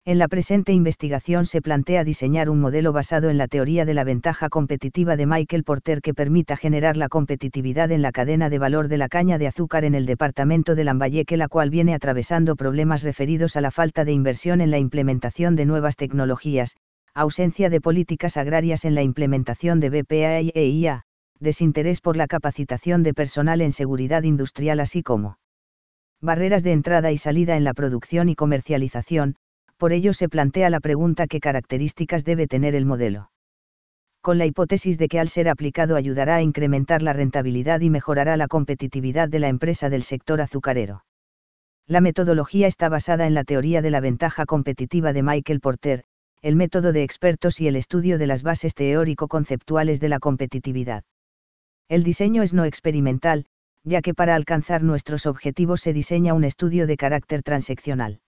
En la presente investigación se plantea diseñar un modelo basado en la teoría de la ventaja competitiva de Michael Porter que permita generar la competitividad en la cadena de valor de la caña de azúcar en el departamento de Lambayeque, la cual viene atravesando problemas referidos a la falta de inversión en la implementación de nuevas tecnologías, ausencia de políticas agrarias en la implementación de BPA y EIA, desinterés por la capacitación de personal en seguridad industrial, así como barreras de entrada y salida en la producción y comercialización. Por ello se plantea la pregunta: ¿qué características debe tener el modelo? Con la hipótesis de que al ser aplicado ayudará a incrementar la rentabilidad y mejorará la competitividad de la empresa del sector azucarero. La metodología está basada en la teoría de la ventaja competitiva de Michael Porter, el método de expertos y el estudio de las bases teórico-conceptuales de la competitividad. El diseño es no experimental, ya que para alcanzar nuestros objetivos se diseña un estudio de carácter transaccional.